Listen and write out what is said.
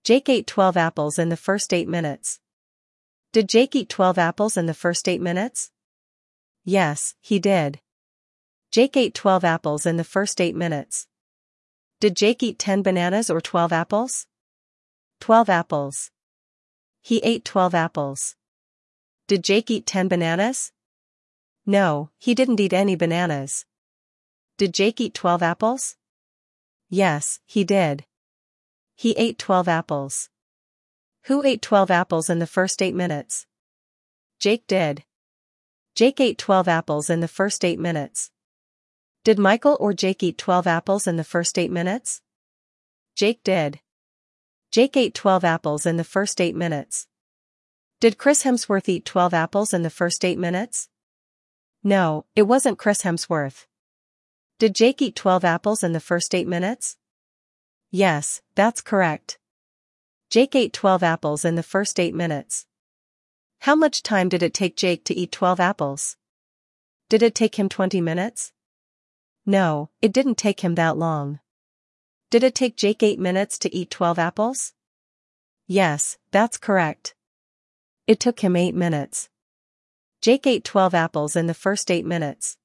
Jake ate 12 apples in the first 8 minutes. Did Jake eat 12 apples in the first 8 minutes? Yes, he did. Jake ate 12 apples in the first 8 minutes. Did Jake eat 10 bananas or 12 apples? 12 apples. He ate 12 apples. Did Jake eat 10 bananas? No, he didn't eat any bananas. Did Jake eat 12 apples? Yes, he did. He ate 12 apples. Who ate 12 apples in the first 8 minutes? Jake did. Jake ate 12 apples in the first 8 minutes. Did Michael or Jake eat 12 apples in the first 8 minutes? Jake did. Jake ate 12 apples in the first 8 minutes. Did Chris Hemsworth eat 12 apples in the first 8 minutes? No, it wasn't Chris Hemsworth. Did Jake eat 12 apples in the first 8 minutes? Yes, that's correct. Jake ate 12 apples in the first 8 minutes. How much time did it take Jake to eat 12 apples? Did it take him 20 minutes? No, it didn't take him that long. Did it take Jake 8 minutes to eat 12 apples? Yes, that's correct. It took him 8 minutes. Jake ate 12 apples in the first 8 minutes.